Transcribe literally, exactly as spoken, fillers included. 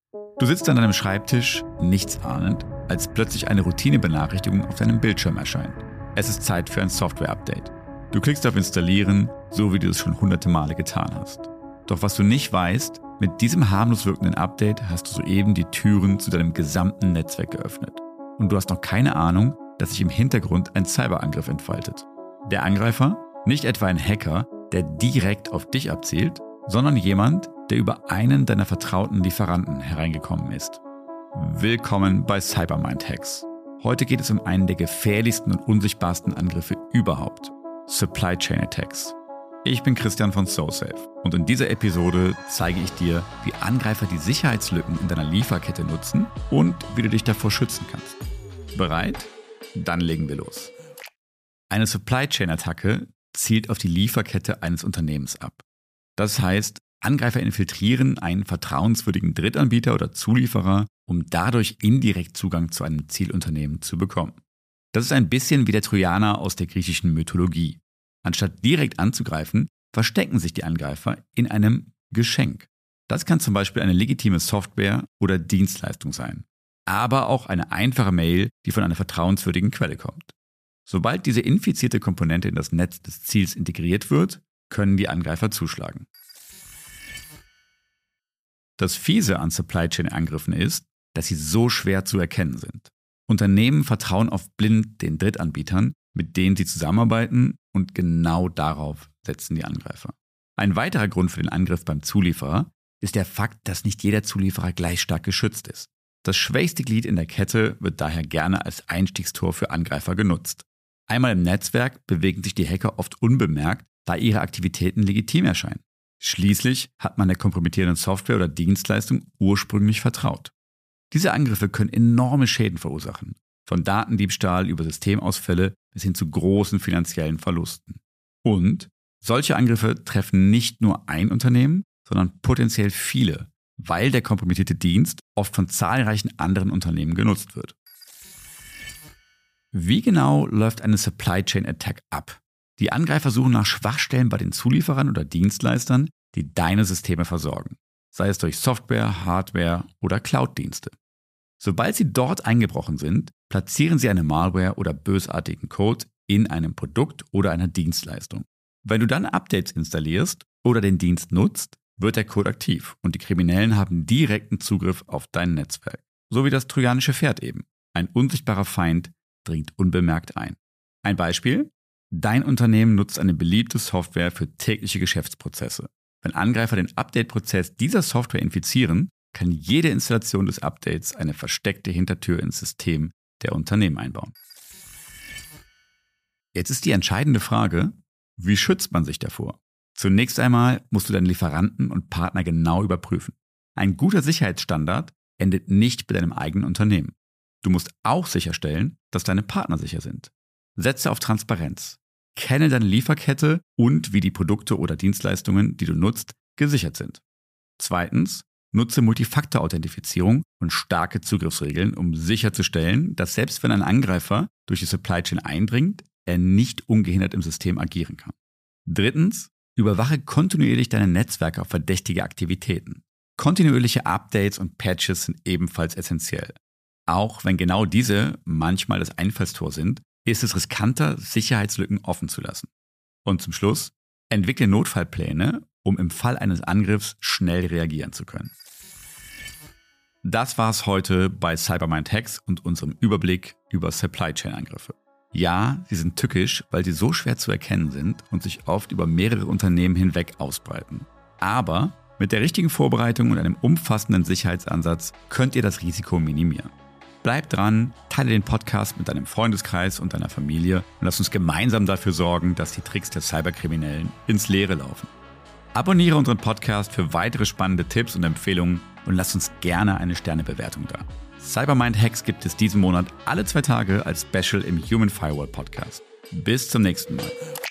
Du sitzt an deinem Schreibtisch, nichts ahnend, als plötzlich eine Routinebenachrichtigung auf deinem Bildschirm erscheint. Es ist Zeit für ein Software-Update. Du klickst auf Installieren, so wie du es schon hunderte Male getan hast. Doch was du nicht weißt, mit diesem harmlos wirkenden Update hast du soeben die Türen zu deinem gesamten Netzwerk geöffnet. Und du hast noch keine Ahnung, dass sich im Hintergrund ein Cyberangriff entfaltet. Der Angreifer? Nicht etwa ein Hacker, der direkt auf dich abzielt, sondern jemand, der über einen deiner vertrauten Lieferanten hereingekommen ist. Willkommen bei Cybermind-Hacks. Heute geht es um einen der gefährlichsten und unsichtbarsten Angriffe überhaupt. Supply Chain Attacks. Ich bin Christian von SoSafe und in dieser Episode zeige ich dir, wie Angreifer die Sicherheitslücken in deiner Lieferkette nutzen und wie du dich davor schützen kannst. Bereit? Dann legen wir los. Eine Supply Chain Attacke zielt auf die Lieferkette eines Unternehmens ab. Das heißt, Angreifer infiltrieren einen vertrauenswürdigen Drittanbieter oder Zulieferer, um dadurch indirekt Zugang zu einem Zielunternehmen zu bekommen. Das ist ein bisschen wie der Trojaner aus der griechischen Mythologie. Anstatt direkt anzugreifen, verstecken sich die Angreifer in einem Geschenk. Das kann zum Beispiel eine legitime Software oder Dienstleistung sein, aber auch eine einfache Mail, die von einer vertrauenswürdigen Quelle kommt. Sobald diese infizierte Komponente in das Netz des Ziels integriert wird, können die Angreifer zuschlagen. Das Fiese an Supply Chain Angriffen ist, dass sie so schwer zu erkennen sind. Unternehmen vertrauen oft blind den Drittanbietern, mit denen sie zusammenarbeiten, und genau darauf setzen die Angreifer. Ein weiterer Grund für den Angriff beim Zulieferer ist der Fakt, dass nicht jeder Zulieferer gleich stark geschützt ist. Das schwächste Glied in der Kette wird daher gerne als Einstiegstor für Angreifer genutzt. Einmal im Netzwerk bewegen sich die Hacker oft unbemerkt, da ihre Aktivitäten legitim erscheinen. Schließlich hat man der kompromittierenden Software oder Dienstleistung ursprünglich vertraut. Diese Angriffe können enorme Schäden verursachen, von Datendiebstahl über Systemausfälle bis hin zu großen finanziellen Verlusten. Und solche Angriffe treffen nicht nur ein Unternehmen, sondern potenziell viele, weil der kompromittierte Dienst oft von zahlreichen anderen Unternehmen genutzt wird. Wie genau läuft eine Supply Chain Attack ab? Die Angreifer suchen nach Schwachstellen bei den Zulieferern oder Dienstleistern, die deine Systeme versorgen, sei es durch Software, Hardware oder Cloud-Dienste. Sobald sie dort eingebrochen sind, platzieren sie eine Malware oder bösartigen Code in einem Produkt oder einer Dienstleistung. Wenn du dann Updates installierst oder den Dienst nutzt, wird der Code aktiv und die Kriminellen haben direkten Zugriff auf dein Netzwerk. So wie das trojanische Pferd eben. Ein unsichtbarer Feind dringt unbemerkt ein. Ein Beispiel? Dein Unternehmen nutzt eine beliebte Software für tägliche Geschäftsprozesse. Wenn Angreifer den Update-Prozess dieser Software infizieren, kann jede Installation des Updates eine versteckte Hintertür ins System der Unternehmen einbauen. Jetzt ist die entscheidende Frage, wie schützt man sich davor? Zunächst einmal musst du deine Lieferanten und Partner genau überprüfen. Ein guter Sicherheitsstandard endet nicht bei deinem eigenen Unternehmen. Du musst auch sicherstellen, dass deine Partner sicher sind. Setze auf Transparenz. Kenne deine Lieferkette und wie die Produkte oder Dienstleistungen, die du nutzt, gesichert sind. Zweitens, nutze Multifaktor-Authentifizierung und starke Zugriffsregeln, um sicherzustellen, dass selbst wenn ein Angreifer durch die Supply Chain eindringt, er nicht ungehindert im System agieren kann. Drittens, überwache kontinuierlich deine Netzwerke auf verdächtige Aktivitäten. Kontinuierliche Updates und Patches sind ebenfalls essentiell. Auch wenn genau diese manchmal das Einfallstor sind, ist es riskanter, Sicherheitslücken offen zu lassen. Und zum Schluss, entwickle Notfallpläne, um im Fall eines Angriffs schnell reagieren zu können. Das war's heute bei Cybermind-Hacks und unserem Überblick über Supply Chain Angriffe. Ja, sie sind tückisch, weil sie so schwer zu erkennen sind und sich oft über mehrere Unternehmen hinweg ausbreiten. Aber mit der richtigen Vorbereitung und einem umfassenden Sicherheitsansatz könnt ihr das Risiko minimieren. Bleib dran, teile den Podcast mit deinem Freundeskreis und deiner Familie und lass uns gemeinsam dafür sorgen, dass die Tricks der Cyberkriminellen ins Leere laufen. Abonniere unseren Podcast für weitere spannende Tipps und Empfehlungen und lass uns gerne eine Sternebewertung da. Cybermind-Hacks gibt es diesen Monat alle zwei Tage als Special im Human Firewall Podcast. Bis zum nächsten Mal.